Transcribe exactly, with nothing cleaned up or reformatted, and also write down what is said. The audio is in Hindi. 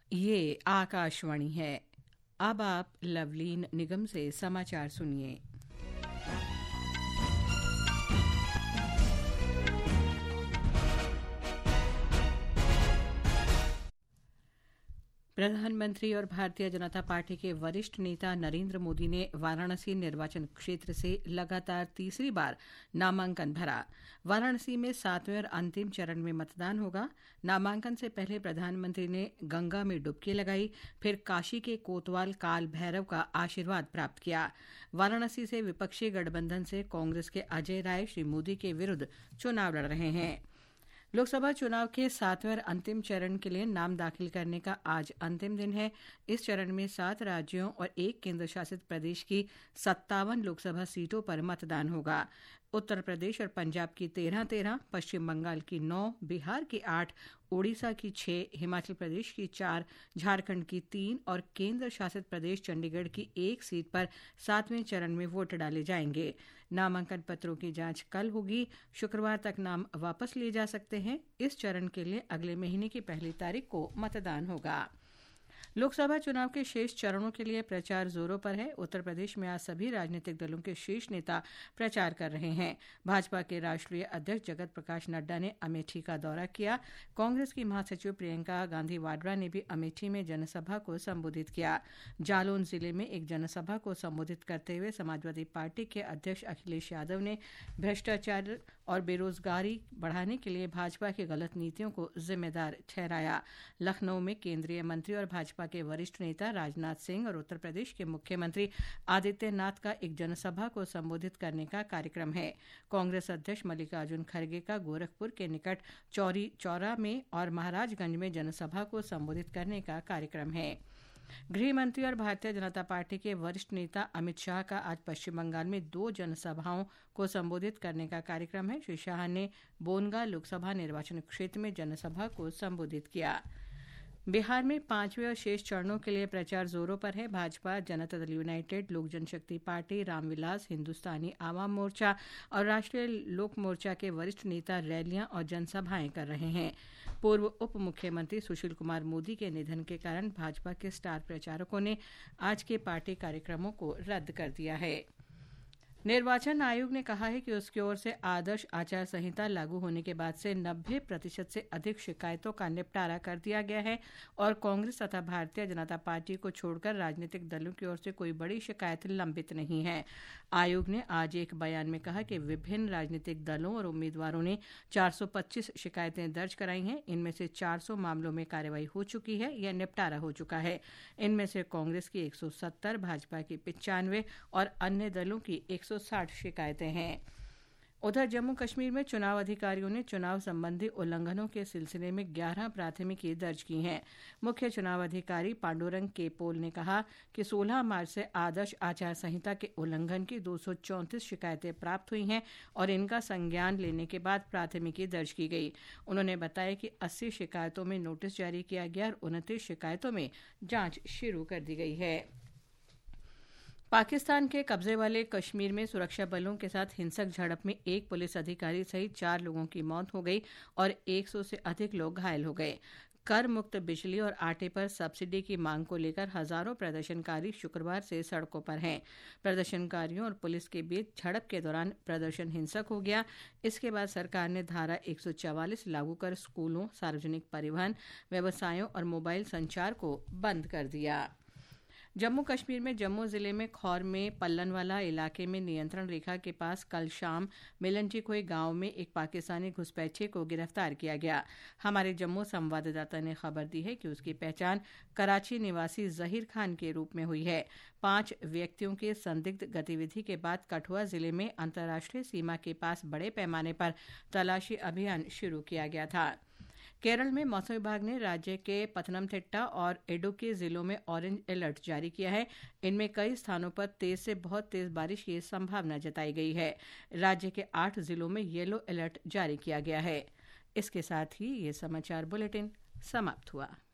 ये आकाशवाणी है। अब आप लवलीन निगम से समाचार सुनिए। प्रधानमंत्री और भारतीय जनता पार्टी के वरिष्ठ नेता नरेंद्र मोदी ने वाराणसी निर्वाचन क्षेत्र से लगातार तीसरी बार नामांकन भरा। वाराणसी में सातवें और अंतिम चरण में मतदान होगा। नामांकन से पहले प्रधानमंत्री ने गंगा में डुबकी लगाई, फिर काशी के कोतवाल काल भैरव का आशीर्वाद प्राप्त किया। वाराणसी से विपक्षी गठबंधन से कांग्रेस के अजय राय श्री मोदी के विरुद्ध चुनाव लड़ रहे हैं। लोकसभा चुनाव के सातवें और अंतिम चरण के लिए नाम दाखिल करने का आज अंतिम दिन है। इस चरण में सात राज्यों और एक केंद्र शासित प्रदेश की सत्तावन लोकसभा सीटों पर मतदान होगा। उत्तर प्रदेश और पंजाब की तेरह तेरह, पश्चिम बंगाल की नौ, बिहार की आठ, ओडिशा की छह, हिमाचल प्रदेश की चार, झारखंड की तीन और केंद्र शासित प्रदेश चंडीगढ़ की एक सीट पर सातवें चरण में वोट डाले जाएंगे। नामांकन पत्रों की जांच कल होगी। शुक्रवार तक नाम वापस लिए जा सकते हैं। इस चरण के लिए अगले महीने की पहली तारीख को मतदान होगा। लोकसभा चुनाव के शेष चरणों के लिए प्रचार जोरों पर है। उत्तर प्रदेश में आज सभी राजनीतिक दलों के शीर्ष नेता प्रचार कर रहे हैं। भाजपा के राष्ट्रीय अध्यक्ष जगत प्रकाश नड्डा ने अमेठी का दौरा किया। कांग्रेस की महासचिव प्रियंका गांधी वाड्रा ने भी अमेठी में जनसभा को संबोधित किया। जालौन जिले में एक जनसभा को संबोधित करते हुए समाजवादी पार्टी के अध्यक्ष अखिलेश यादव ने भ्रष्टाचार और बेरोजगारी बढ़ाने के लिए भाजपा की गलत नीतियों को जिम्मेदार ठहराया। लखनऊ में केंद्रीय मंत्री और भाजपा के वरिष्ठ नेता राजनाथ सिंह और उत्तर प्रदेश के मुख्यमंत्री आदित्यनाथ का एक जनसभा को संबोधित करने का कार्यक्रम है। कांग्रेस अध्यक्ष मल्लिकार्जुन खड़गे का गोरखपुर के निकट चौरी चौरा में और महाराजगंज में जनसभा को संबोधित करने का कार्यक्रम है। गृह मंत्री और भारतीय जनता पार्टी के वरिष्ठ नेता अमित शाह का आज पश्चिम बंगाल में दो जनसभाओं को संबोधित करने का कार्यक्रम है। श्री शाह ने बोनगा लोकसभा निर्वाचन क्षेत्र में जनसभा को संबोधित किया। बिहार में पांचवें और शेष चरणों के लिए प्रचार जोरों पर है। भाजपा, जनता दल यूनाइटेड, लोक जनशक्ति पार्टी, रामविलास, हिंदुस्तानी आवाम मोर्चा और राष्ट्रीय लोक मोर्चा के वरिष्ठ नेता रैलियां और जनसभाएं कर रहे हैं। पूर्व उप मुख्यमंत्री सुशील कुमार मोदी के निधन के कारण भाजपा के स्टार प्रचारकों ने आज के पार्टी कार्यक्रमों को रद्द कर दिया है। निर्वाचन आयोग ने कहा है कि उसकी ओर से आदर्श आचार संहिता लागू होने के बाद से नब्बे प्रतिशत से अधिक शिकायतों का निपटारा कर दिया गया है और कांग्रेस तथा भारतीय जनता पार्टी को छोड़कर राजनीतिक दलों की ओर से कोई बड़ी शिकायत लंबित नहीं है। आयोग ने आज एक बयान में कहा कि विभिन्न राजनीतिक दलों और उम्मीदवारों ने चार सौ पच्चीस शिकायतें दर्ज कराई हैं। इनमें से चार सौ मामलों में कार्रवाई हो चुकी है या निपटारा हो चुका है। इनमें से कांग्रेस की एक सौ सत्तर, भाजपा की पिचानवे और अन्य दलों की एक सौ साठ शिकायतें हैं। उधर जम्मू कश्मीर में चुनाव अधिकारियों ने चुनाव संबंधी उल्लंघनों के सिलसिले में ग्यारह प्राथमिकी दर्ज की हैं। मुख्य चुनाव अधिकारी पांडुरंग के पोल ने कहा कि सोलह मार्च से आदर्श आचार संहिता के उल्लंघन की दो सौ चौंतीस शिकायतें प्राप्त हुई हैं और इनका संज्ञान लेने के बाद प्राथमिकी दर्ज की गई। उन्होंने बताया कि अस्सी शिकायतों में नोटिस जारी किया गया और उनतीस शिकायतों में जांच शुरू कर दी गई है। पाकिस्तान के कब्जे वाले कश्मीर में सुरक्षा बलों के साथ हिंसक झड़प में एक पुलिस अधिकारी सहित चार लोगों की मौत हो गई और एक सौ से अधिक लोग घायल हो गए। कर मुक्त बिजली और आटे पर सब्सिडी की मांग को लेकर हजारों प्रदर्शनकारी शुक्रवार से सड़कों पर हैं। प्रदर्शनकारियों और पुलिस के बीच झड़प के दौरान प्रदर्शन हिंसक हो गया। इसके बाद सरकार ने धारा एक सौ चवालीस लागू कर स्कूलों, सार्वजनिक परिवहन, व्यवसायों और मोबाइल संचार को बंद कर दिया। जम्मू कश्मीर में जम्मू जिले में खौर में पल्लनवाला इलाके में नियंत्रण रेखा के पास कल शाम मिलनचिकोई गांव में एक पाकिस्तानी घुसपैठिए को गिरफ्तार किया गया। हमारे जम्मू संवाददाता ने खबर दी है कि उसकी पहचान कराची निवासी जहीर खान के रूप में हुई है। पांच व्यक्तियों के संदिग्ध गतिविधि के बाद कठुआ जिले में अंतर्राष्ट्रीय सीमा के पास बड़े पैमाने पर तलाशी अभियान शुरू किया गया था। केरल में मौसम विभाग ने राज्य के पथनमथिट्टा और इडुक्की जिलों में ऑरेंज अलर्ट जारी किया है। इनमें कई स्थानों पर तेज से बहुत तेज बारिश की संभावना जताई गई है। राज्य के आठ जिलों में येलो अलर्ट जारी किया गया है। इसके साथ ही ये समाचार बुलेटिन समाप्त हुआ।